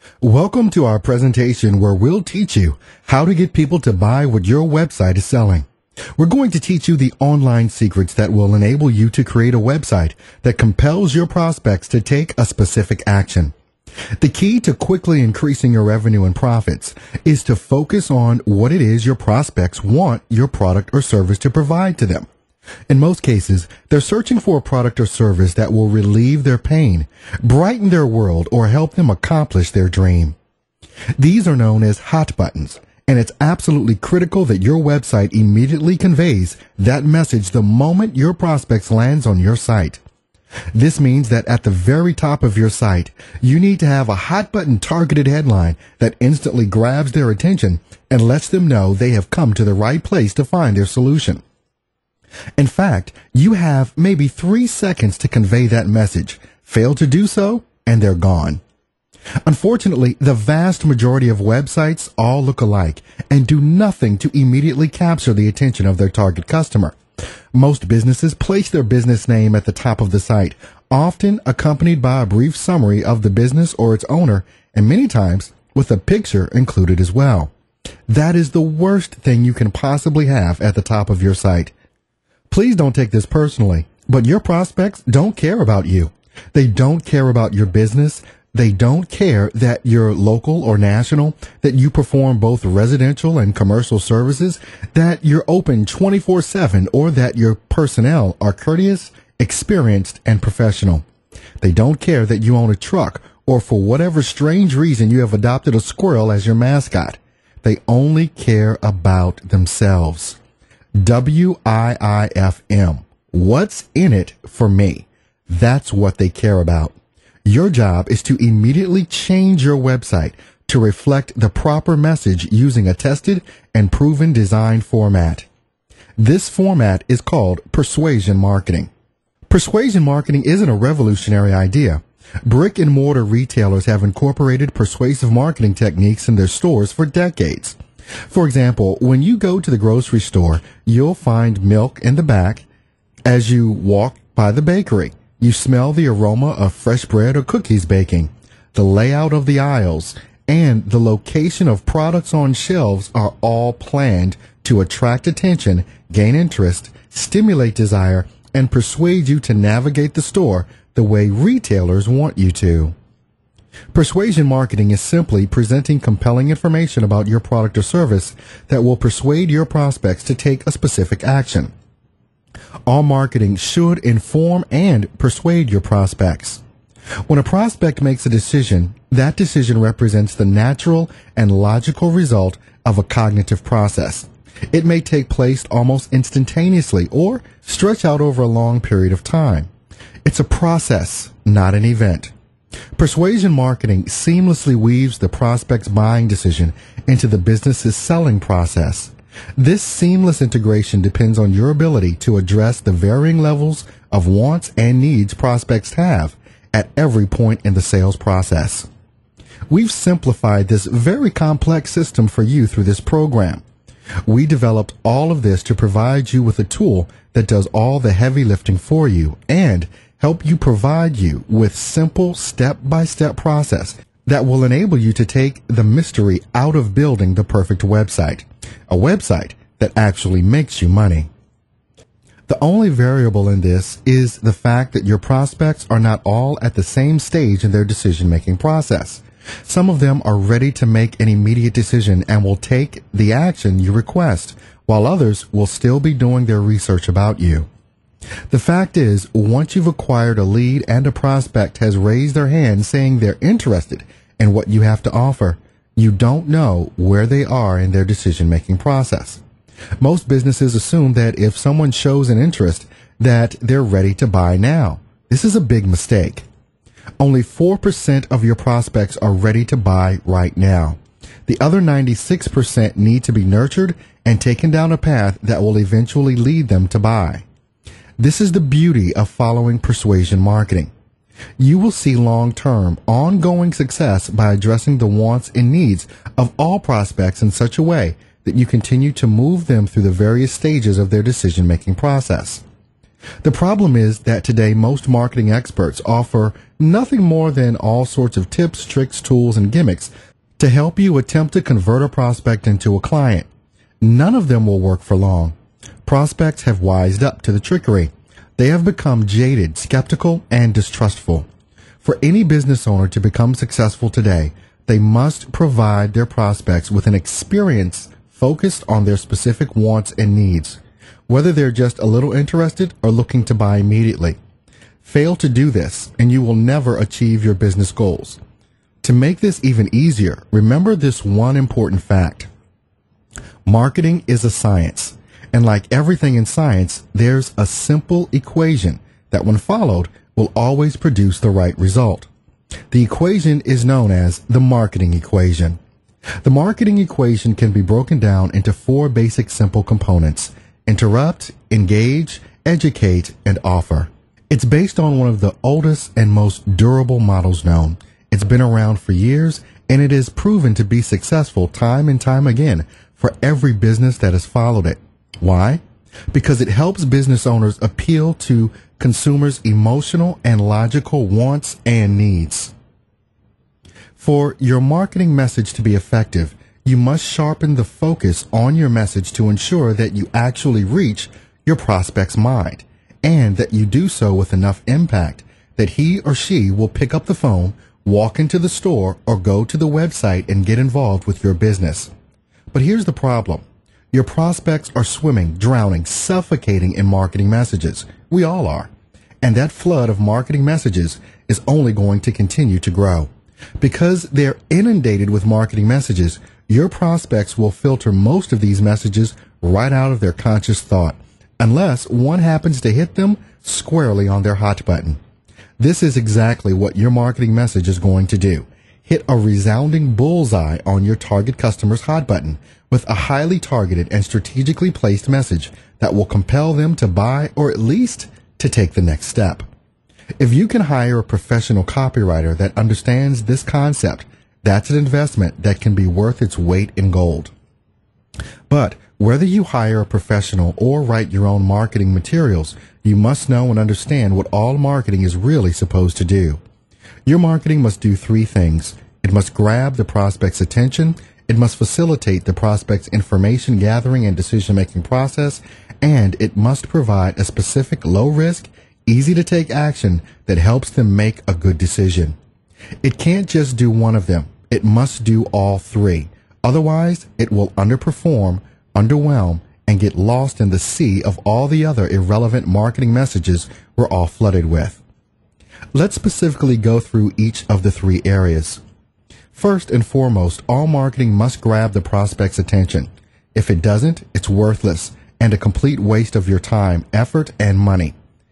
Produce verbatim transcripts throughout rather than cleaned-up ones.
Welcome to our presentation where we'll teach you how to get people to buy what your website is selling. We're going to teach you the online secrets that will enable you to create a website that compels your prospects to take a specific action. The key to quickly increasing your revenue and profits is to focus on what it is your prospects want your product or service to provide to them. In most cases, they're searching for a product or service that will relieve their pain, brighten their world, or help them accomplish their dream. These are known as hot buttons, and it's absolutely critical that your website immediately conveys that message the moment your prospects lands on your site. This means that at the very top of your site, you need to have a hot button targeted headline that instantly grabs their attention and lets them know they have come to the right place to find their solution. In fact, you have maybe three seconds to convey that message. Fail to do so, and they're gone. Unfortunately, the vast majority of websites all look alike and do nothing to immediately capture the attention of their target customer. Most businesses place their business name at the top of the site, often accompanied by a brief summary of the business or its owner, and many times with a picture included as well. That is the worst thing you can possibly have at the top of your site. Please don't take this personally, but your prospects don't care about you. They don't care about your business. They don't care that you're local or national, that you perform both residential and commercial services, that you're open twenty-four seven, or that your personnel are courteous, experienced, and professional. They don't care that you own a truck or for whatever strange reason you have adopted a squirrel as your mascot. They only care about themselves. W I I F M. What's in it for me? That's what they care about. Your job is to immediately change your website to reflect the proper message using a tested and proven design format. This format is called persuasion marketing. Persuasion marketing isn't a revolutionary idea. Brick and mortar retailers have incorporated persuasive marketing techniques in their stores for decades. For example, when you go to the grocery store, you'll find milk in the back. As you walk by the bakery, you smell the aroma of fresh bread or cookies baking. The layout of the aisles and the location of products on shelves are all planned to attract attention, gain interest, stimulate desire, and persuade you to navigate the store the way retailers want you to. Persuasion marketing is simply presenting compelling information about your product or service that will persuade your prospects to take a specific action. All marketing should inform and persuade your prospects. When a prospect makes a decision, that decision represents the natural and logical result of a cognitive process. It may take place almost instantaneously or stretch out over a long period of time. It's a process, not an event. Persuasion marketing seamlessly weaves the prospect's buying decision into the business's selling process. This seamless integration depends on your ability to address the varying levels of wants and needs prospects have at every point in the sales process. We've simplified this very complex system for you through this program. We developed all of this to provide you with a tool that does all the heavy lifting for you and help you provide you with simple step-by-step process that will enable you to take the mystery out of building the perfect website, a website that actually makes you money. The only variable in this is the fact that your prospects are not all at the same stage in their decision-making process. Some of them are ready to make an immediate decision and will take the action you request, while others will still be doing their research about you. The fact is, once you've acquired a lead and a prospect has raised their hand saying they're interested in what you have to offer, you don't know where they are in their decision-making process. Most businesses assume that if someone shows an interest, that they're ready to buy now. This is a big mistake. Only four percent of your prospects are ready to buy right now. The other ninety-six percent need to be nurtured and taken down a path that will eventually lead them to buy. This is the beauty of following persuasion marketing. You will see long-term, ongoing success by addressing the wants and needs of all prospects in such a way that you continue to move them through the various stages of their decision-making process. The problem is that today most marketing experts offer nothing more than all sorts of tips, tricks, tools, and gimmicks to help you attempt to convert a prospect into a client. None of them will work for long. Prospects have wised up to the trickery. They have become jaded, skeptical, and distrustful. For any business owner to become successful today, they must provide their prospects with an experience focused on their specific wants and needs, whether they're just a little interested or looking to buy immediately. Fail to do this, and you will never achieve your business goals. To make this even easier, remember this one important fact. Marketing is a science, and like everything in science, there's a simple equation that, when followed, will always produce the right result. The equation is known as the marketing equation. The marketing equation can be broken down into four basic simple components: interrupt, engage, educate, and offer. It's based on one of the oldest and most durable models known. It's been around for years, and it is proven to be successful time and time again for every business that has followed it. Why? Because it helps business owners appeal to consumers' emotional and logical wants and needs. For your marketing message to be effective, you must sharpen the focus on your message to ensure that you actually reach your prospect's mind, and that you do so with enough impact that he or she will pick up the phone, walk into the store, or go to the website and get involved with your business. But here's the problem. Your prospects are swimming, drowning, suffocating in marketing messages. We all are. And that flood of marketing messages is only going to continue to grow. Because they're inundated with marketing messages, your prospects will filter most of these messages right out of their conscious thought, unless one happens to hit them squarely on their hot button. This is exactly what your marketing message is going to do. Hit a resounding bullseye on your target customer's hot button with a highly targeted and strategically placed message that will compel them to buy, or at least to take the next step. If you can hire a professional copywriter that understands this concept, that's an investment that can be worth its weight in gold. But whether you hire a professional or write your own marketing materials, you must know and understand what all marketing is really supposed to do. Your marketing must do three things. It must grab the prospect's attention, it must facilitate the prospect's information gathering and decision-making process, and it must provide a specific low-risk, easy-to-take action that helps them make a good decision. It can't just do one of them. It must do all three. Otherwise, it will underperform, underwhelm, and get lost in the sea of all the other irrelevant marketing messages we're all flooded with. Let's specifically go through each of the three areas. First and foremost, all marketing must grab the prospect's attention. If it doesn't, it's worthless and a complete waste of your time, effort, and money.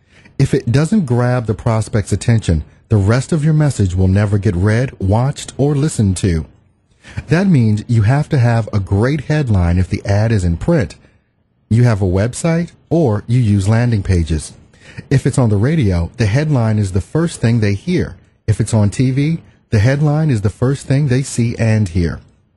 If it doesn't grab the prospect's attention, the rest of your message will never get read, watched, or listened to. That means you have to have a great headline if the ad is in print, you have a website, or you use landing pages. If it's on the radio, the headline is the first thing they hear. If it's on T V, the headline is the first thing they see and hear.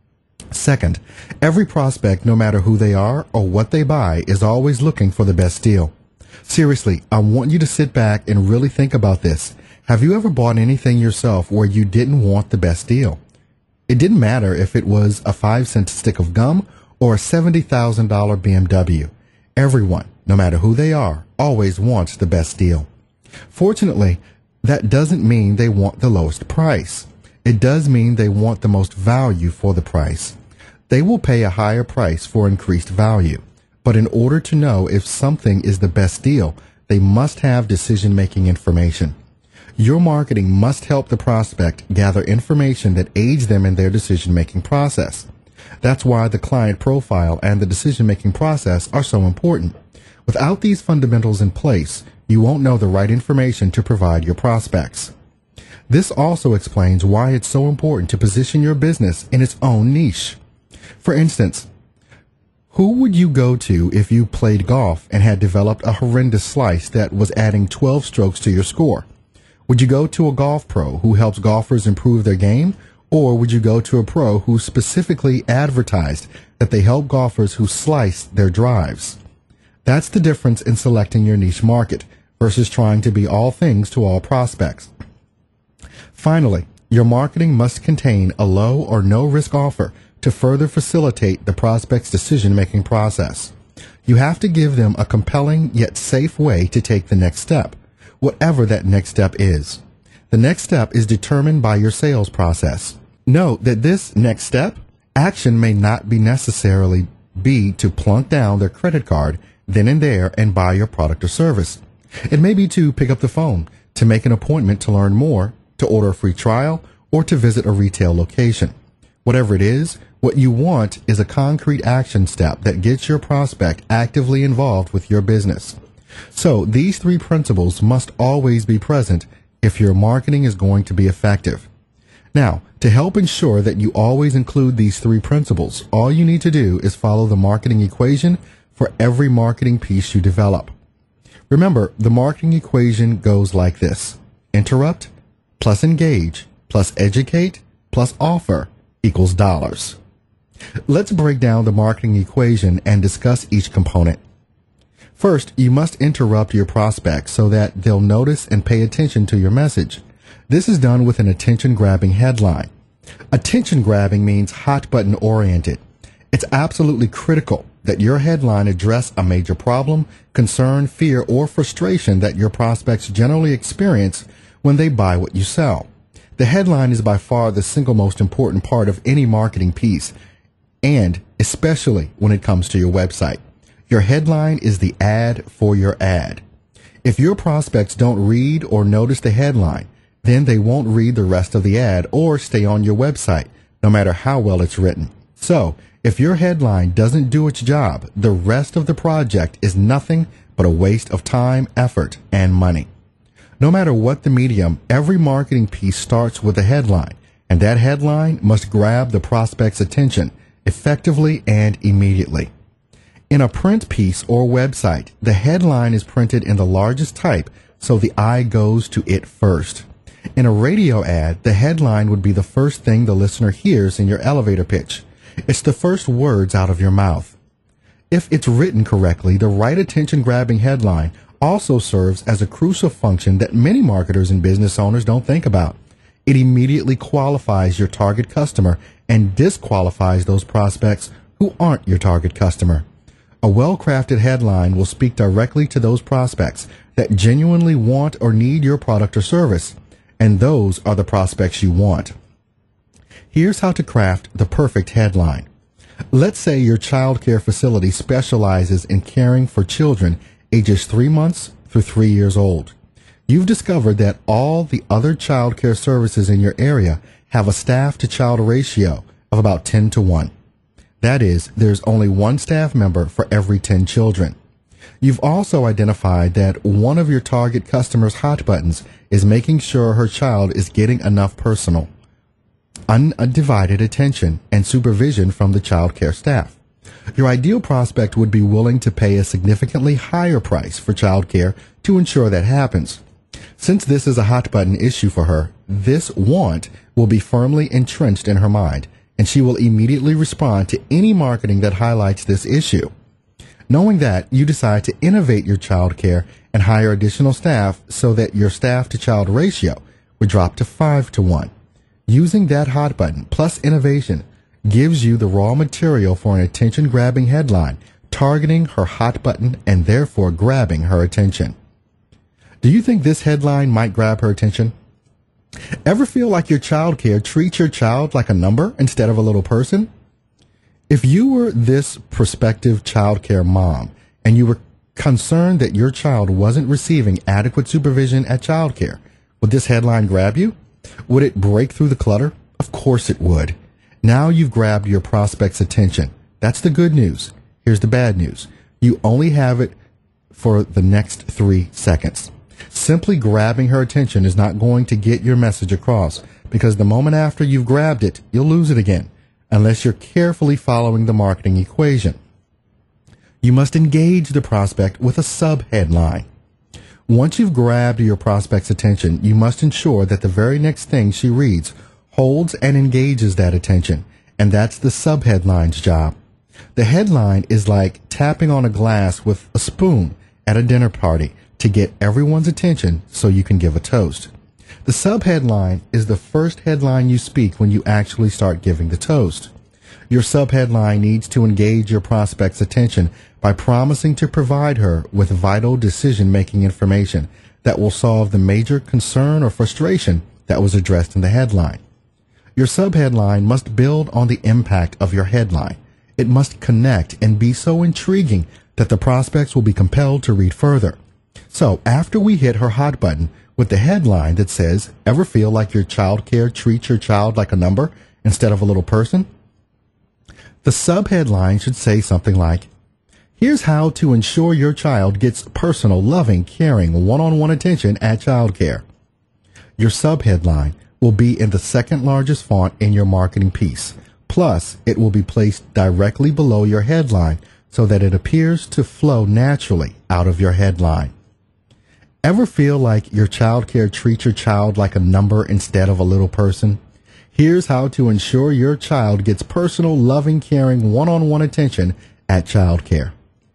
Second, every prospect, no matter who they are or what they buy, is always looking for the best deal. Seriously, I want you to sit back and really think about this. Have you ever bought anything yourself where you didn't want the best deal? It didn't matter if it was a five cent stick of gum or a seventy thousand dollars B M W. Everyone, no matter who they are, always wants the best deal. Fortunately, that doesn't mean they want the lowest price. It does mean they want the most value for the price. They will pay a higher price for increased value. But in order to know if something is the best deal, they must have decision-making information. Your marketing must help the prospect gather information that aids them in their decision-making process. That's why the client profile and the decision-making process are so important. Without these fundamentals in place, you won't know the right information to provide your prospects. This also explains why it's so important to position your business in its own niche. For instance, who would you go to if you played golf and had developed a horrendous slice that was adding twelve strokes to your score? Would you go to a golf pro who helps golfers improve their game? Or would you go to a pro who specifically advertised that they help golfers who slice their drives? That's the difference in selecting your niche market. versus trying to be all things to all prospects. Finally, your marketing must contain a low or no risk offer to further facilitate the prospect's decision-making process. You have to give them a compelling yet safe way to take the next step, whatever that next step is. The next step is determined by your sales process. Note that this next step action may not be necessarily be to plunk down their credit card then and there and buy your product or service. It may be to pick up the phone, to make an appointment to learn more, to order a free trial, or to visit a retail location. Whatever it is, what you want is a concrete action step that gets your prospect actively involved with your business. So these three principles must always be present if your marketing is going to be effective. Now, to help ensure that you always include these three principles, all you need to do is follow the marketing equation for every marketing piece you develop. Remember, the marketing equation goes like this: interrupt plus engage plus educate plus offer equals dollars. Let's break down the marketing equation and discuss each component. First, you must interrupt your prospects so that they'll notice and pay attention to your message. This is done with an attention-grabbing headline. Attention-grabbing means hot button oriented. It's absolutely critical that your headline address a major problem, concern, fear, or frustration that your prospects generally experience when they buy what you sell. The headline is by far the single most important part of any marketing piece, and especially when it comes to your website. Your headline is the ad for your ad. If your prospects don't read or notice the headline, then they won't read the rest of the ad or stay on your website, no matter how well it's written. So, if your headline doesn't do its job, the rest of the project is nothing but a waste of time, effort, and money. No matter what the medium, every marketing piece starts with a headline, and that headline must grab the prospect's attention effectively and immediately. In a print piece or website, the headline is printed in the largest type so the eye goes to it first. In a radio ad, the headline would be the first thing the listener hears in your elevator pitch. It's the first words out of your mouth. If it's written correctly, the right attention-grabbing headline also serves as a crucial function that many marketers and business owners don't think about. It immediately qualifies your target customer and disqualifies those prospects who aren't your target customer. A well-crafted headline will speak directly to those prospects that genuinely want or need your product or service, and those are the prospects you want. Here's how to craft the perfect headline. Let's say your child care facility specializes in caring for children ages three months through three years old. You've discovered that all the other child care services in your area have a staff-to-child ratio of about ten to one. That is, there's only one staff member for every ten children. You've also identified that one of your target customers' hot buttons is making sure her child is getting enough personal, undivided attention and supervision from the child care staff. Your ideal prospect would be willing to pay a significantly higher price for child care to ensure that happens. Since this is a hot button issue for her, this want will be firmly entrenched in her mind, and she will immediately respond to any marketing that highlights this issue. Knowing that, you decide to innovate your child care and hire additional staff so that your staff-to-child ratio would drop to five to one. Using that hot button plus innovation gives you the raw material for an attention-grabbing headline targeting her hot button and therefore grabbing her attention. Do you think this headline might grab her attention? Ever feel like your child care treats your child like a number instead of a little person? If you were this prospective child care mom and you were concerned that your child wasn't receiving adequate supervision at child care, would this headline grab you? Would it break through the clutter? Of course it would. Now you've grabbed your prospect's attention. That's the good news. Here's the bad news. You only have it for the next three seconds. Simply grabbing her attention is not going to get your message across, because the moment after you've grabbed it, you'll lose it again, unless you're carefully following the marketing equation. You must engage the prospect with a sub-headline. Once you've grabbed your prospect's attention, you must ensure that the very next thing she reads holds and engages that attention, and that's the sub-headline's job. The headline is like tapping on a glass with a spoon at a dinner party to get everyone's attention so you can give a toast. The subheadline is the first headline you speak when you actually start giving the toast. Your subheadline needs to engage your prospect's attention by promising to provide her with vital decision-making information that will solve the major concern or frustration that was addressed in the headline. Your subheadline must build on the impact of your headline. It must connect and be so intriguing that the prospects will be compelled to read further. So after we hit her hot button with the headline that says, "Ever feel like your child care treats your child like a number instead of a little person?" The subheadline should say something like, "Here's how to ensure your child gets personal, loving, caring, one-on-one attention at childcare." Your subheadline will be in the second largest font in your marketing piece. Plus, it will be placed directly below your headline so that it appears to flow naturally out of your headline. Ever feel like your childcare treats your child like a number instead of a little person? Here's how to ensure your child gets personal, loving, caring, one-on-one attention at childcare.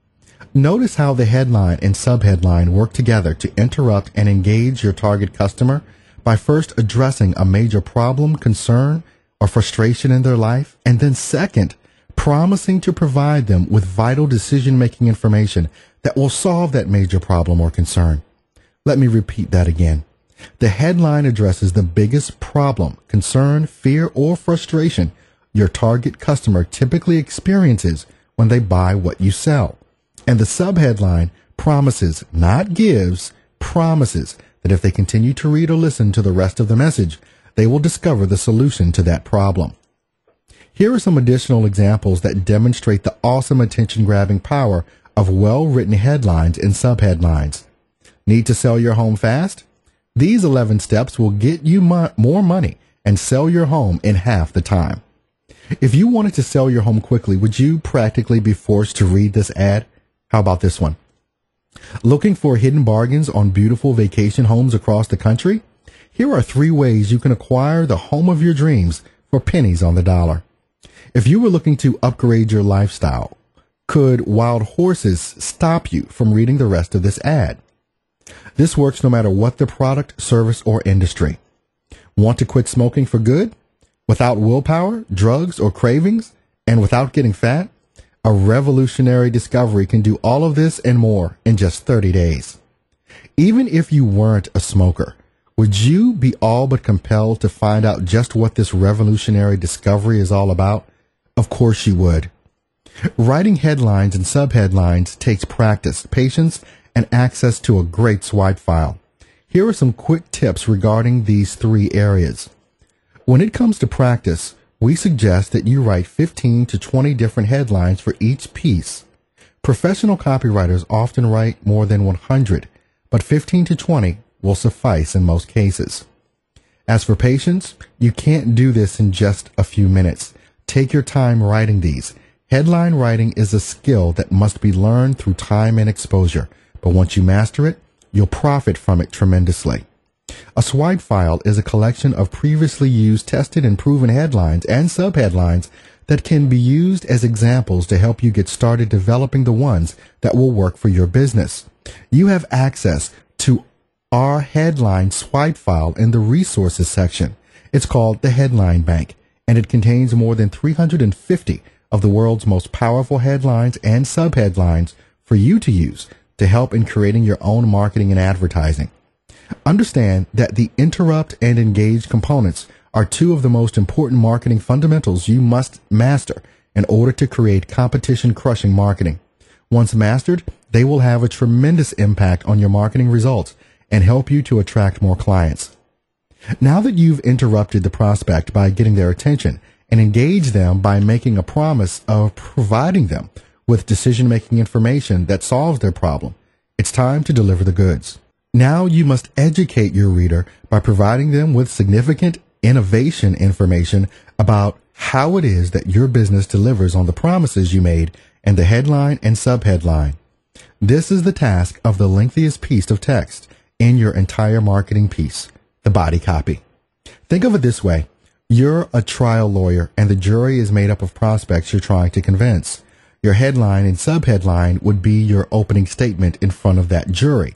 Notice how the headline and subheadline work together to interrupt and engage your target customer by first addressing a major problem, concern, or frustration in their life, and then second, promising to provide them with vital decision-making information that will solve that major problem or concern. Let me repeat that again. The headline addresses the biggest problem, concern, fear, or frustration your target customer typically experiences when they buy what you sell. And the subheadline promises, not gives, promises that if they continue to read or listen to the rest of the message, they will discover the solution to that problem. Here are some additional examples that demonstrate the awesome attention-grabbing power of well-written headlines and subheadlines. Need to sell your home fast? These eleven steps will get you mo- more money and sell your home in half the time. If you wanted to sell your home quickly, would you practically be forced to read this ad? How about this one? Looking for hidden bargains on beautiful vacation homes across the country? Here are three ways you can acquire the home of your dreams for pennies on the dollar. If you were looking to upgrade your lifestyle, could wild horses stop you from reading the rest of this ad? This works no matter what the product, service, or industry. Want to quit smoking for good? Without willpower, drugs, or cravings, and without getting fat? A revolutionary discovery can do all of this and more in just thirty days. Even if you weren't a smoker, would you be all but compelled to find out just what this revolutionary discovery is all about? Of course you would. Writing headlines and subheadlines takes practice, patience, and access to a great swipe file. Here are some quick tips regarding these three areas. When it comes to practice, we suggest that you write fifteen to twenty different headlines for each piece. Professional copywriters often write more than one hundred, but fifteen to twenty will suffice in most cases. As for patience, you can't do this in just a few minutes. Take your time writing these. Headline writing is a skill that must be learned through time and exposure, but once you master it, you'll profit from it tremendously. A swipe file is a collection of previously used, tested, and proven headlines and subheadlines that can be used as examples to help you get started developing the ones that will work for your business. You have access to our headline swipe file in the resources section. It's called the Headline Bank, and it contains more than three hundred fifty of the world's most powerful headlines and subheadlines for you to use to help in creating your own marketing and advertising. Understand that the interrupt and engage components are two of the most important marketing fundamentals you must master in order to create competition-crushing marketing. Once mastered, they will have a tremendous impact on your marketing results and help you to attract more clients. Now that you've interrupted the prospect by getting their attention and engaged them by making a promise of providing them with decision-making information that solves their problem, it's time to deliver the goods. Now you must educate your reader by providing them with significant innovation information about how it is that your business delivers on the promises you made in the headline and subheadline. This is the task of the lengthiest piece of text in your entire marketing piece, the body copy. Think of it this way. You're a trial lawyer and the jury is made up of prospects you're trying to convince. Your headline and subheadline would be your opening statement in front of that jury.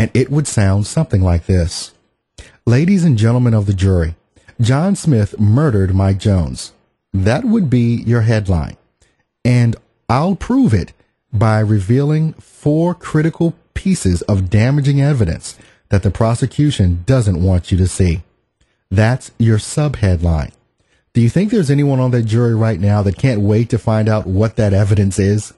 and it would sound something like this. Ladies and gentlemen of the jury, John Smith murdered Mike Jones. That would be your headline. And I'll prove it by revealing four critical pieces of damaging evidence that the prosecution doesn't want you to see. That's your subheadline. Do you think there's anyone on that jury right now that can't wait to find out what that evidence is?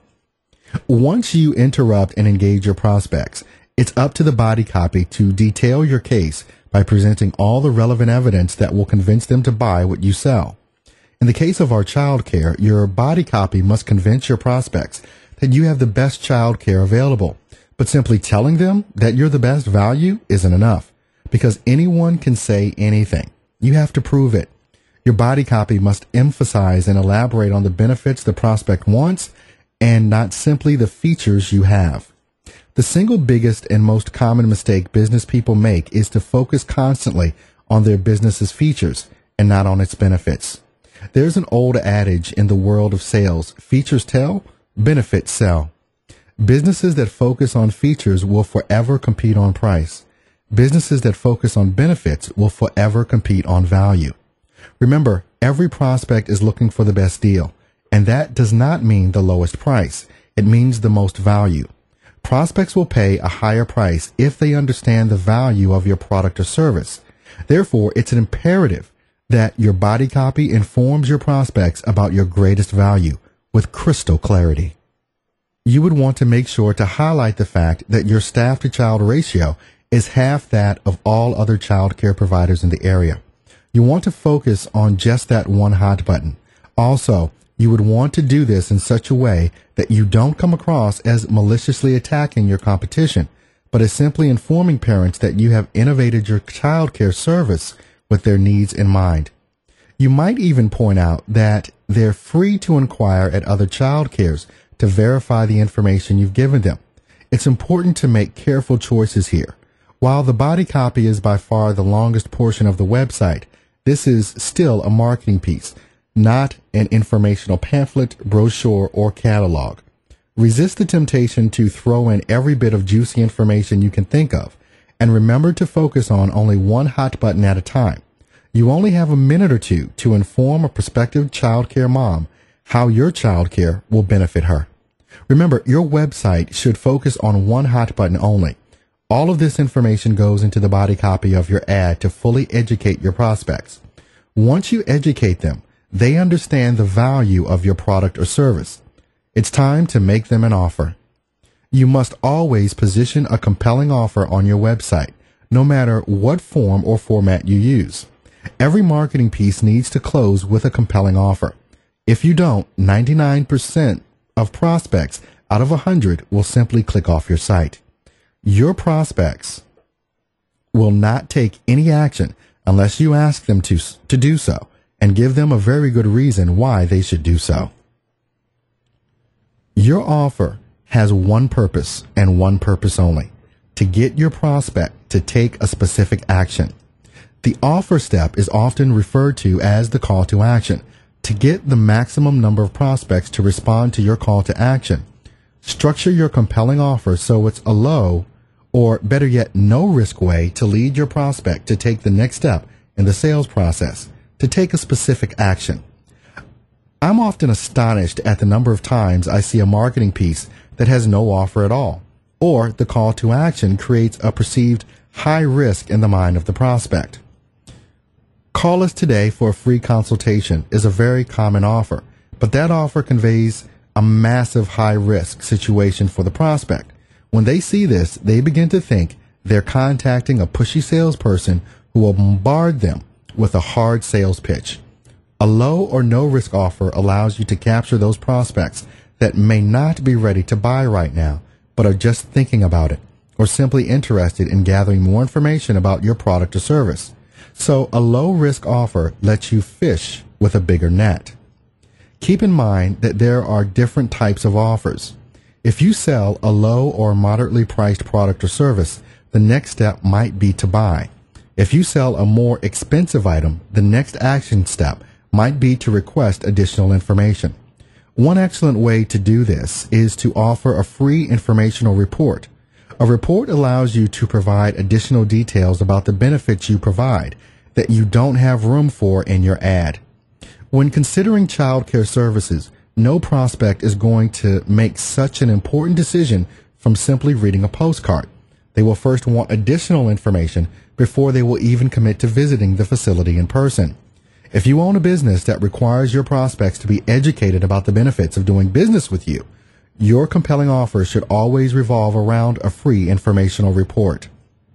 Once you interrupt and engage your prospects, it's up to the body copy to detail your case by presenting all the relevant evidence that will convince them to buy what you sell. In the case of our child care, your body copy must convince your prospects that you have the best child care available. But simply telling them that you're the best value isn't enough, because anyone can say anything. You have to prove it. Your body copy must emphasize and elaborate on the benefits the prospect wants and not simply the features you have. The single biggest and most common mistake business people make is to focus constantly on their business's features and not on its benefits. There's an old adage in the world of sales: features tell, benefits sell. Businesses that focus on features will forever compete on price. Businesses that focus on benefits will forever compete on value. Remember, every prospect is looking for the best deal, and that does not mean the lowest price. It means the most value. Prospects will pay a higher price if they understand the value of your product or service. Therefore, it's an imperative that your body copy informs your prospects about your greatest value with crystal clarity. You would want to make sure to highlight the fact that your staff-to-child ratio is half that of all other child care providers in the area. You want to focus on just that one hot button. Also, you would want to do this in such a way that you don't come across as maliciously attacking your competition, but as simply informing parents that you have innovated your child care service with their needs in mind. You might even point out that they're free to inquire at other child cares to verify the information you've given them. It's important to make careful choices here. While the body copy is by far the longest portion of the website, this is still a marketing piece, not an informational pamphlet, brochure, or catalog. Resist the temptation to throw in every bit of juicy information you can think of, and remember to focus on only one hot button at a time. You only have a minute or two to inform a prospective child care mom how your child care will benefit her. Remember, your website should focus on one hot button only. All of this information goes into the body copy of your ad to fully educate your prospects. Once you educate them, they understand the value of your product or service. It's time to make them an offer. You must always position a compelling offer on your website, no matter what form or format you use. Every marketing piece needs to close with a compelling offer. If you don't, ninety-nine percent of prospects out of one hundred will simply click off your site. Your prospects will not take any action unless you ask them to, to do so and give them a very good reason why they should do so. Your offer has one purpose and one purpose only: to get your prospect to take a specific action. The offer step is often referred to as the call to action. To get the maximum number of prospects to respond to your call to action, structure your compelling offer so it's a low, or better yet, no risk way to lead your prospect to take the next step in the sales process, to take a specific action. I'm often astonished at the number of times I see a marketing piece that has no offer at all, or the call to action creates a perceived high risk in the mind of the prospect. Call us today for a free consultation is a very common offer, but that offer conveys a massive high risk situation for the prospect. When they see this, they begin to think they're contacting a pushy salesperson who will bombard them with a hard sales pitch. A low or no risk offer allows you to capture those prospects that may not be ready to buy right now, but are just thinking about it, or simply interested in gathering more information about your product or service. So a low-risk offer lets you fish with a bigger net. Keep in mind that there are different types of offers. If you sell a low or moderately priced product or service, the next step might be to buy. If you sell a more expensive item, the next action step might be to request additional information. One excellent way to do this is to offer a free informational report. A report allows you to provide additional details about the benefits you provide that you don't have room for in your ad. When considering child care services, no prospect is going to make such an important decision from simply reading a postcard. They will first want additional information before they will even commit to visiting the facility in person. If you own a business that requires your prospects to be educated about the benefits of doing business with you, your compelling offer should always revolve around a free informational report.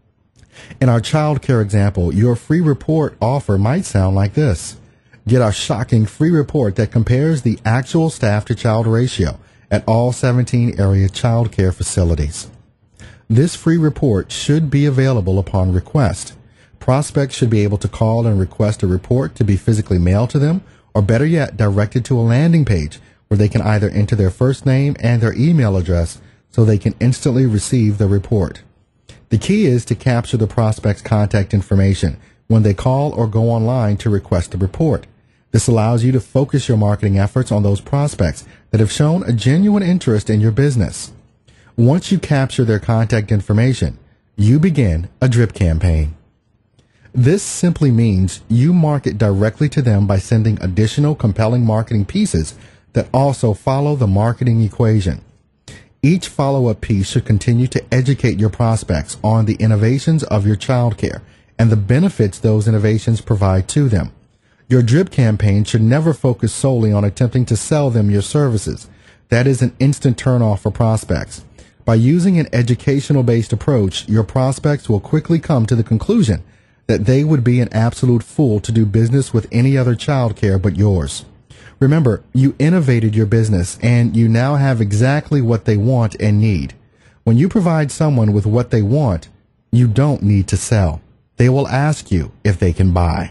In our child care example, your free report offer might sound like this. Get our shocking free report that compares the actual staff to child ratio at all seventeen area child care facilities. This free report should be available upon request. Prospects should be able to call and request a report to be physically mailed to them, or better yet, directed to a landing page where they can either enter their first name and their email address so they can instantly receive the report. The key is to capture the prospect's contact information when they call or go online to request the report. This allows you to focus your marketing efforts on those prospects that have shown a genuine interest in your business. Once you capture their contact information, you begin a drip campaign. This simply means you market directly to them by sending additional compelling marketing pieces that also follow the marketing equation. Each follow-up piece should continue to educate your prospects on the innovations of your childcare and the benefits those innovations provide to them. Your drip campaign should never focus solely on attempting to sell them your services. That is an instant turnoff for prospects. By using an educational-based approach, your prospects will quickly come to the conclusion that they would be an absolute fool to do business with any other childcare but yours. Remember, you innovated your business and you now have exactly what they want and need. When you provide someone with what they want, you don't need to sell. They will ask you if they can buy.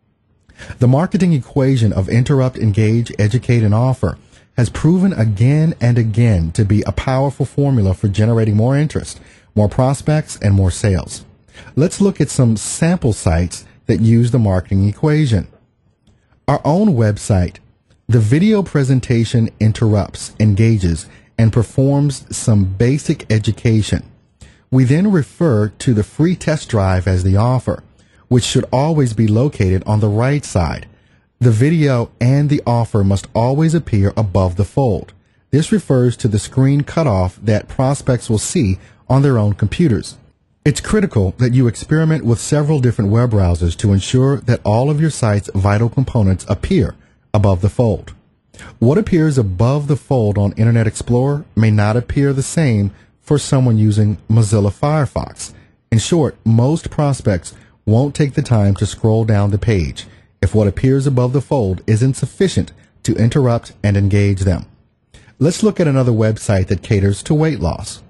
The marketing equation of interrupt, engage, educate, and offer has proven again and again to be a powerful formula for generating more interest, more prospects, and more sales. Let's look at some sample sites that use the marketing equation. Our own website. The video presentation interrupts, engages, and performs some basic education. We then refer to the free test drive as the offer, which should always be located on the right side. The video and the offer must always appear above the fold. This refers to the screen cutoff that prospects will see on their own computers. It's critical that you experiment with several different web browsers to ensure that all of your site's vital components appear above the fold. What appears above the fold on Internet Explorer may not appear the same for someone using Mozilla Firefox. In short, most prospects won't take the time to scroll down the page if what appears above the fold isn't sufficient to interrupt and engage them. Let's look at another website that caters to weight loss.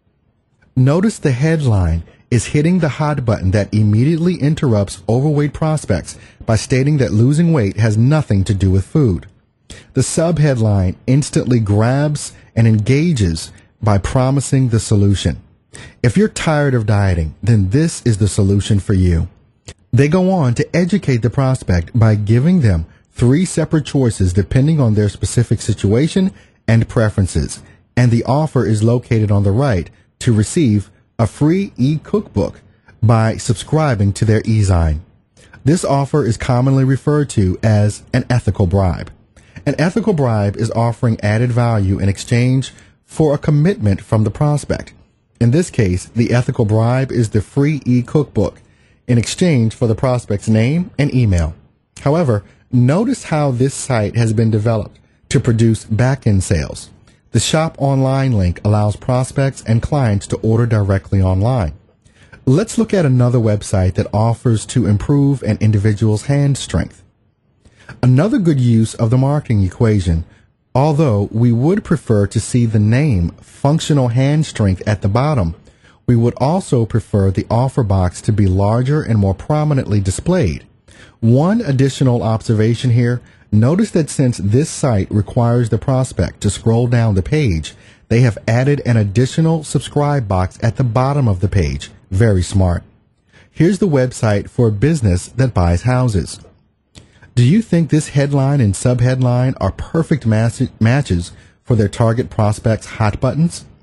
Notice the headline is hitting the hot button that immediately interrupts overweight prospects by stating that losing weight has nothing to do with food. The subheadline instantly grabs and engages by promising the solution. If you're tired of dieting, then this is the solution for you. They go on to educate the prospect by giving them three separate choices depending on their specific situation and preferences, and the offer is located on the right to receive a free e-cookbook by subscribing to their e-zine. This offer is commonly referred to as an ethical bribe. An ethical bribe is offering added value in exchange for a commitment from the prospect. In this case, the ethical bribe is the free e-cookbook in exchange for the prospect's name and email. However, notice how this site has been developed to produce back-end sales. The shop online link allows prospects and clients to order directly online. Let's look at another website that offers to improve an individual's hand strength. Another good use of the marketing equation, although we would prefer to see the name Functional Hand Strength at the bottom, we would also prefer the offer box to be larger and more prominently displayed. One additional observation here, notice that since this site requires the prospect to scroll down the page, they have added an additional subscribe box at the bottom of the page. Very smart. Here's the website for a business that buys houses. Do you think this headline and subheadline are perfect matches for their target prospects' hot buttons?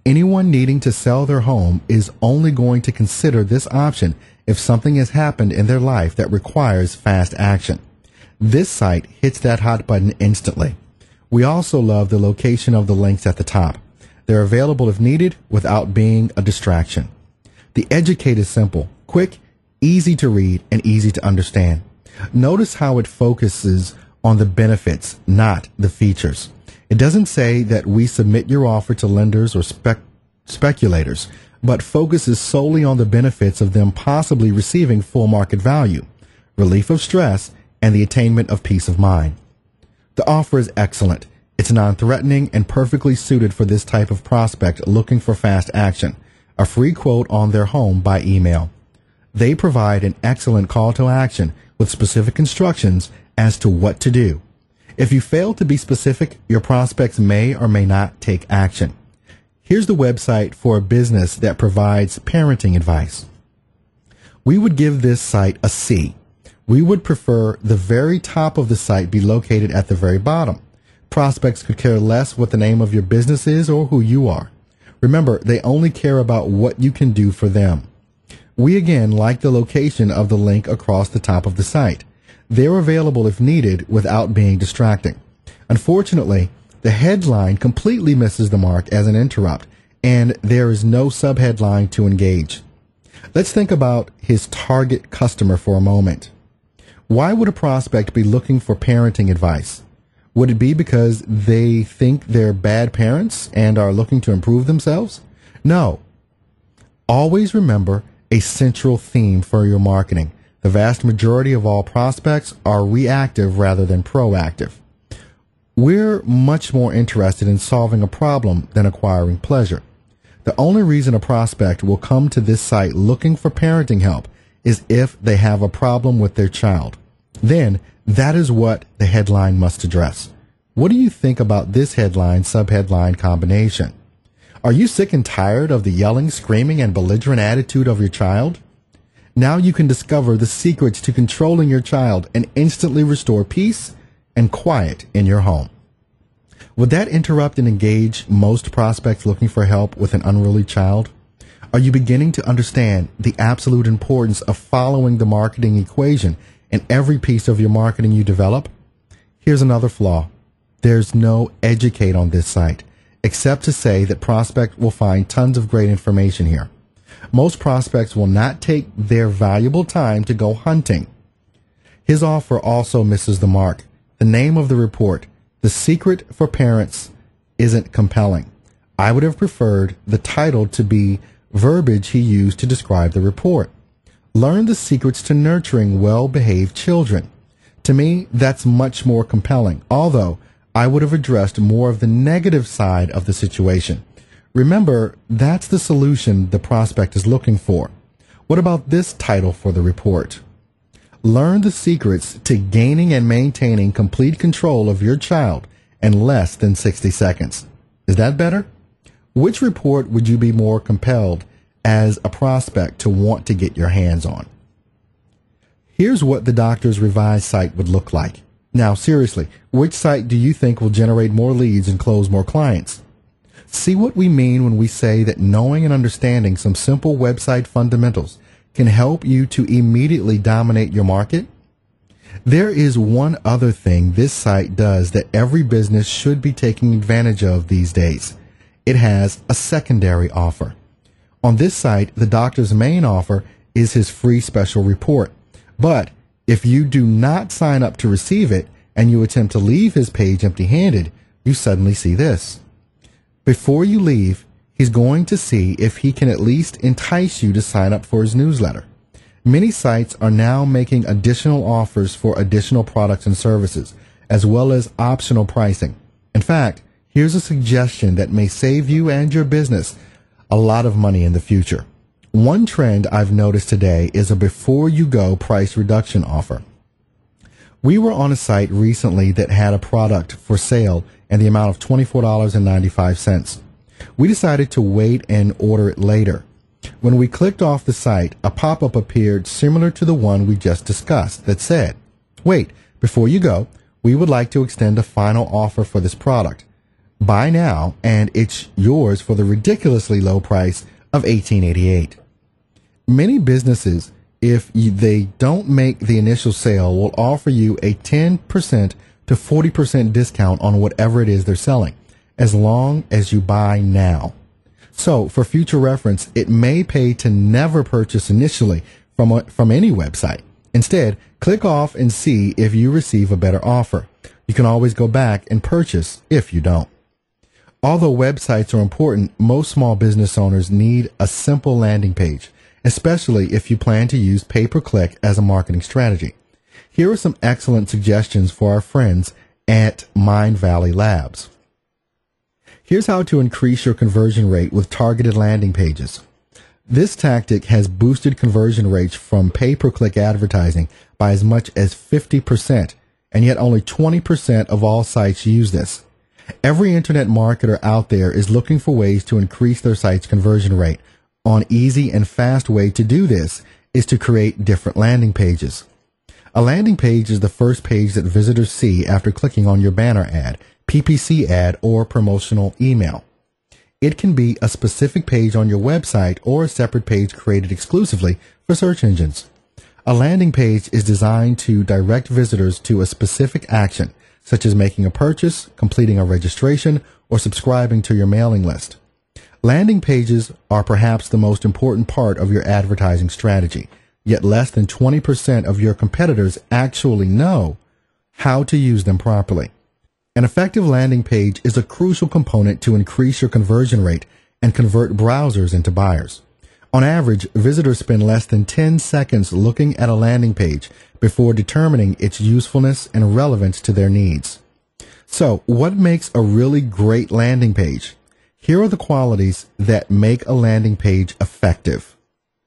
Anyone needing to sell their home is only going to consider this option if something has happened in their life that requires fast action. This site hits that hot button instantly. We also love the location of the links at the top. They're available if needed without being a distraction. The Educate is simple, quick, easy to read, and easy to understand. Notice how it focuses on the benefits, not the features. It doesn't say that we submit your offer to lenders or spec- speculators, but focuses solely on the benefits of them possibly receiving full market value, relief of stress, and the attainment of peace of mind. The offer is excellent. It's non-threatening and perfectly suited for this type of prospect looking for fast action. A free quote on their home by email. They provide an excellent call to action with specific instructions as to what to do. If you fail to be specific, your prospects may or may not take action. Here's the website for a business that provides parenting advice. We would give this site a C. We would prefer the very top of the site be located at the very bottom. Prospects could care less what the name of your business is or who you are. Remember, they only care about what you can do for them. We again like the location of the link across the top of the site. They're available if needed without being distracting. Unfortunately, the headline completely misses the mark as an interrupt, and there is no subheadline to engage. Let's think about his target customer for a moment. Why would a prospect be looking for parenting advice? Would it be because they think they're bad parents and are looking to improve themselves? No. Always remember a central theme for your marketing. The vast majority of all prospects are reactive rather than proactive. We're much more interested in solving a problem than acquiring pleasure. The only reason a prospect will come to this site looking for parenting help is if they have a problem with their child. Then, that is what the headline must address. What do you think about this headline-subheadline combination? Are you sick and tired of the yelling, screaming, and belligerent attitude of your child? Now you can discover the secrets to controlling your child and instantly restore peace and quiet in your home. Would that interrupt and engage most prospects looking for help with an unruly child? Are you beginning to understand the absolute importance of following the marketing equation in every piece of your marketing you develop? Here's another flaw. There's no educate on this site, except to say that prospect will find tons of great information here. Most prospects will not take their valuable time to go hunting. His offer also misses the mark. The name of the report, The Secret for Parents, isn't compelling. I would have preferred the title to be verbiage he used to describe the report. Learn the secrets to nurturing well-behaved children. To me, that's much more compelling, although I would have addressed more of the negative side of the situation. Remember, that's the solution the prospect is looking for. What about this title for the report? Learn the secrets to gaining and maintaining complete control of your child in less than sixty seconds. Is that better? Which report would you be more compelled as a prospect to want to get your hands on? Here's what the doctor's revised site would look like. Now, seriously, which site do you think will generate more leads and close more clients? See what we mean when we say that knowing and understanding some simple website fundamentals can help you to immediately dominate your market? There is one other thing this site does that every business should be taking advantage of these days. It has a secondary offer. On this site, the doctor's main offer is his free special report. But if you do not sign up to receive it and you attempt to leave his page empty-handed, you suddenly see this. Before you leave, he's going to see if he can at least entice you to sign up for his newsletter. Many sites are now making additional offers for additional products and services, as well as optional pricing. In fact, here's a suggestion that may save you and your business a lot of money in the future. One trend I've noticed today is a before-you-go price reduction offer. We were on a site recently that had a product for sale in the amount of twenty-four dollars and ninety-five cents. We decided to wait and order it later. When we clicked off the site, a pop-up appeared similar to the one we just discussed that said, "Wait, before you go, we would like to extend a final offer for this product. Buy now, and it's yours for the ridiculously low price of eighteen eighty-eight. Many businesses, if you, they don't make the initial sale, will offer you a ten percent to forty percent discount on whatever it is they're selling, as long as you buy now. So, for future reference, it may pay to never purchase initially from a, from any website. Instead, click off and see if you receive a better offer. You can always go back and purchase if you don't. Although websites are important, most small business owners need a simple landing page, especially if you plan to use pay-per-click as a marketing strategy. Here are some excellent suggestions for our friends at Mindvalley Labs. Here's how to increase your conversion rate with targeted landing pages. This tactic has boosted conversion rates from pay-per-click advertising by as much as fifty percent, and yet only twenty percent of all sites use this. Every internet marketer out there is looking for ways to increase their site's conversion rate. An easy and fast way to do this is to create different landing pages. A landing page is the first page that visitors see after clicking on your banner ad, P P C ad, or promotional email. It can be a specific page on your website or a separate page created exclusively for search engines. A landing page is designed to direct visitors to a specific action, such as making a purchase, completing a registration, or subscribing to your mailing list. Landing pages are perhaps the most important part of your advertising strategy, yet less than twenty percent of your competitors actually know how to use them properly. An effective landing page is a crucial component to increase your conversion rate and convert browsers into buyers. On average, visitors spend less than ten seconds looking at a landing page before determining its usefulness and relevance to their needs. So, what makes a really great landing page? Here are the qualities that make a landing page effective.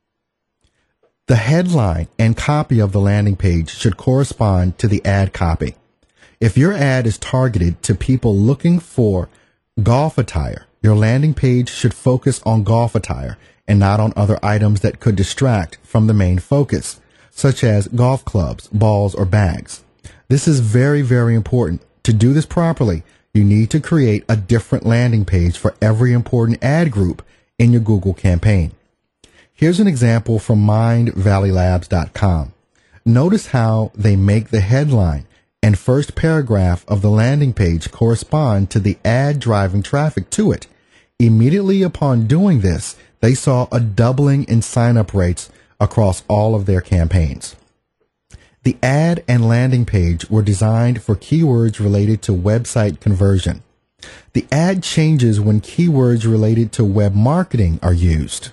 The headline and copy of the landing page should correspond to the ad copy. If your ad is targeted to people looking for golf attire, your landing page should focus on golf attire and not on other items that could distract from the main focus, such as golf clubs, balls, or bags. This is very, very important. To do this properly, you need to create a different landing page for every important ad group in your Google campaign. Here's an example from mind valley labs dot com. Notice how they make the headline and first paragraph of the landing page correspond to the ad driving traffic to it. Immediately upon doing this, they saw a doubling in sign-up rates across all of their campaigns. The ad and landing page were designed for keywords related to website conversion. The ad changes when keywords related to web marketing are used.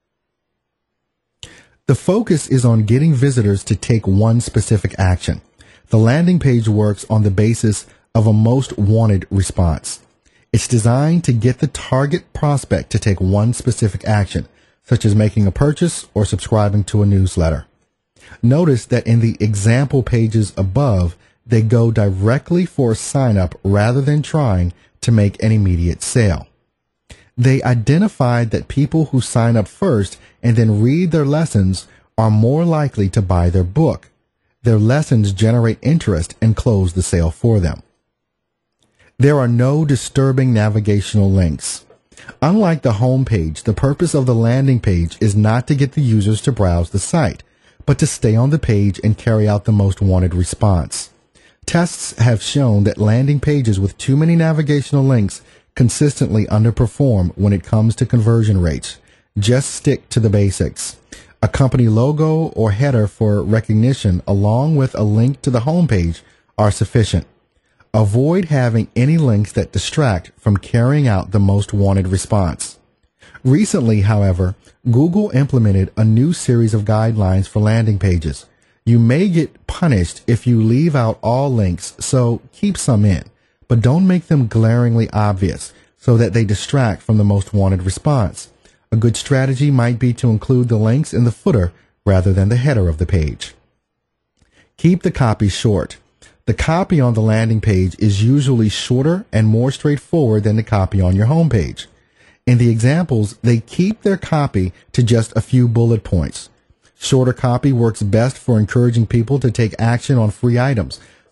The focus is on getting visitors to take one specific action. The landing page works on the basis of a most wanted response. It's designed to get the target prospect to take one specific action, such as making a purchase or subscribing to a newsletter. Notice that in the example pages above, they go directly for a sign-up rather than trying to make an immediate sale. They identified that people who sign up first and then read their lessons are more likely to buy their book. Their lessons generate interest and close the sale for them. There are no disturbing navigational links. Unlike the home page, the purpose of the landing page is not to get the users to browse the site, but to stay on the page and carry out the most wanted response. Tests have shown that landing pages with too many navigational links consistently underperform when it comes to conversion rates. Just stick to the basics. A company logo or header for recognition along with a link to the homepage are sufficient. Avoid having any links that distract from carrying out the most wanted response. Recently, however, Google implemented a new series of guidelines for landing pages. You may get punished if you leave out all links, so keep some in, but don't make them glaringly obvious so that they distract from the most wanted response. A good strategy might be to include the links in the footer rather than the header of the page. Keep the copy short. The copy on the landing page is usually shorter and more straightforward than the copy on your homepage. In the examples, they keep their copy to just a few bullet points. Shorter copy works best for encouraging people to take action on free items,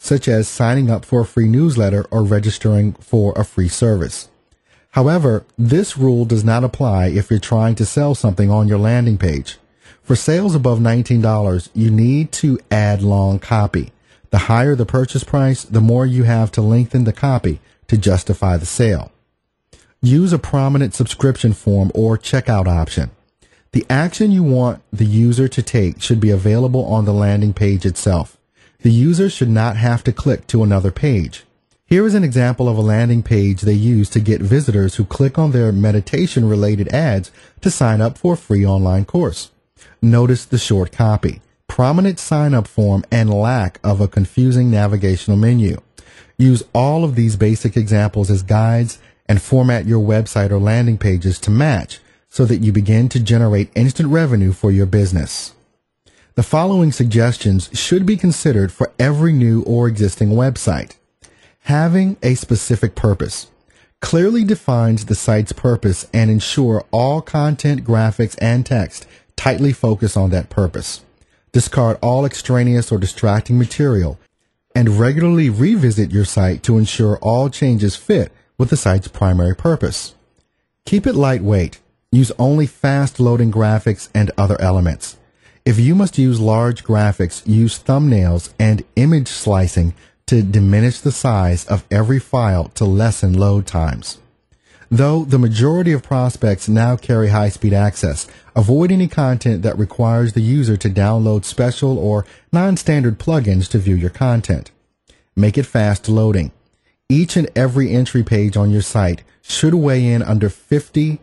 such as signing up for a free newsletter or registering for a free service. However, this rule does not apply if you're trying to sell something on your landing page. For sales above nineteen dollars, you need to add long copy. The higher the purchase price, the more you have to lengthen the copy to justify the sale. Use a prominent subscription form or checkout option. The action you want the user to take should be available on the landing page itself. The user should not have to click to another page. Here is an example of a landing page they use to get visitors who click on their meditation-related ads to sign up for a free online course. Notice the short copy, prominent sign-up form, and lack of a confusing navigational menu. Use all of these basic examples as guides and format your website or landing pages to match so that you begin to generate instant revenue for your business. The following suggestions should be considered for every new or existing website. Having a specific purpose. Clearly defines the site's purpose and ensure all content, graphics, and text tightly focus on that purpose. Discard all extraneous or distracting material and regularly revisit your site to ensure all changes fit with the site's primary purpose. Keep it lightweight. Use only fast-loading graphics and other elements. If you must use large graphics, use thumbnails and image slicing to diminish the size of every file to lessen load times. Though the majority of prospects now carry high-speed access, avoid any content that requires the user to download special or non-standard plugins to view your content. Make it fast loading. Each and every entry page on your site should weigh in under fifty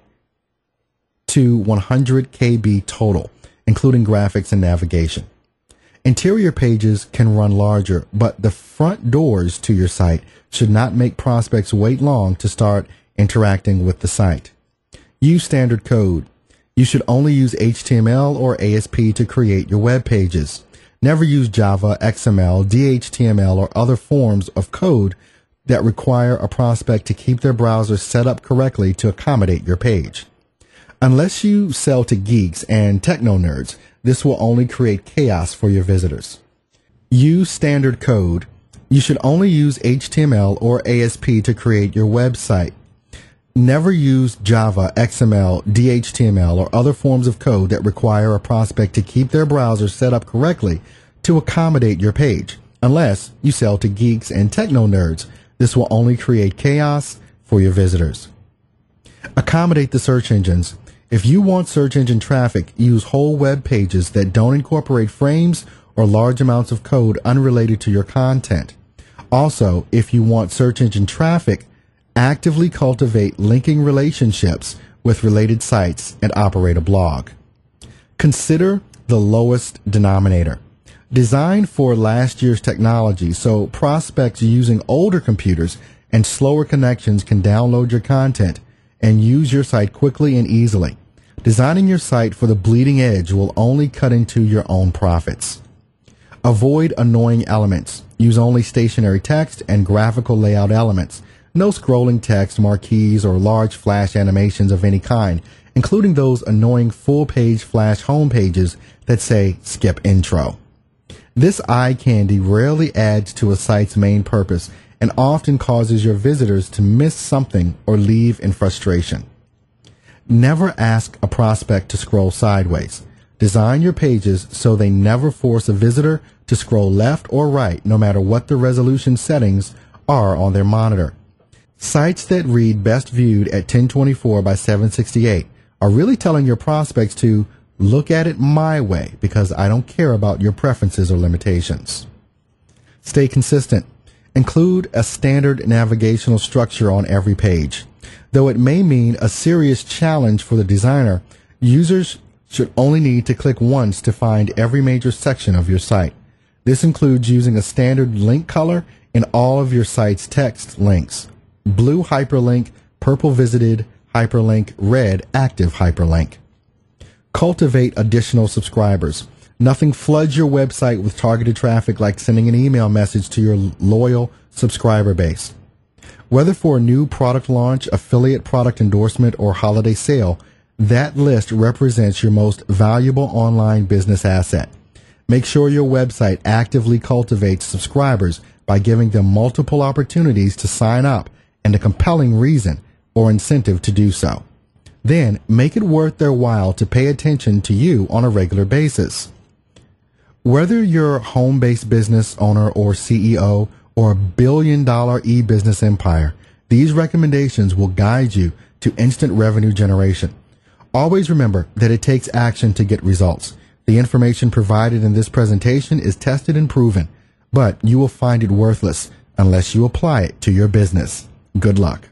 to one hundred kilobytes total, including graphics and navigation. Interior pages can run larger, but the front doors to your site should not make prospects wait long to start interacting with the site. Use standard code. You should only use H T M L or A S P to create your web pages. Never use Java, X M L, D H T M L, or other forms of code that require a prospect to keep their browser set up correctly to accommodate your page. Unless you sell to geeks and techno nerds, this will only create chaos for your visitors. Use standard code. You should only use H T M L or A S P to create your website. Never use Java, X M L, D H T M L, or other forms of code that require a prospect to keep their browser set up correctly to accommodate your page. Unless you sell to geeks and techno nerds, this will only create chaos for your visitors. Accommodate the search engines. If you want search engine traffic, use whole web pages that don't incorporate frames or large amounts of code unrelated to your content. Also, if you want search engine traffic, actively cultivate linking relationships with related sites and operate a blog. Consider the lowest denominator. Designed for last year's technology, so prospects using older computers and slower connections can download your content and use your site quickly and easily. Designing your site for the bleeding edge will only cut into your own profits. Avoid annoying elements. Use only stationary text and graphical layout elements. No scrolling text, marquees, or large flash animations of any kind, including those annoying full-page flash home pages that say skip intro. This eye candy rarely adds to a site's main purpose and often causes your visitors to miss something or leave in frustration. Never ask a prospect to scroll sideways. Design your pages so they never force a visitor to scroll left or right, no matter what the resolution settings are on their monitor. Sites that read best viewed at ten twenty-four by seven sixty-eight are really telling your prospects to look at it my way because I don't care about your preferences or limitations. Stay consistent. Include a standard navigational structure on every page. Though it may mean a serious challenge for the designer, users should only need to click once to find every major section of your site. This includes using a standard link color in all of your site's text links. Blue hyperlink, purple visited hyperlink, red active hyperlink. Cultivate additional subscribers. Nothing floods your website with targeted traffic like sending an email message to your loyal subscriber base. Whether for a new product launch, affiliate product endorsement, or holiday sale, that list represents your most valuable online business asset. Make sure your website actively cultivates subscribers by giving them multiple opportunities to sign up and a compelling reason or incentive to do so. Then make it worth their while to pay attention to you on a regular basis. Whether you're a home-based business owner or C E O or a billion-dollar e-business empire, these recommendations will guide you to instant revenue generation. Always remember that it takes action to get results. The information provided in this presentation is tested and proven, but you will find it worthless unless you apply it to your business. Good luck.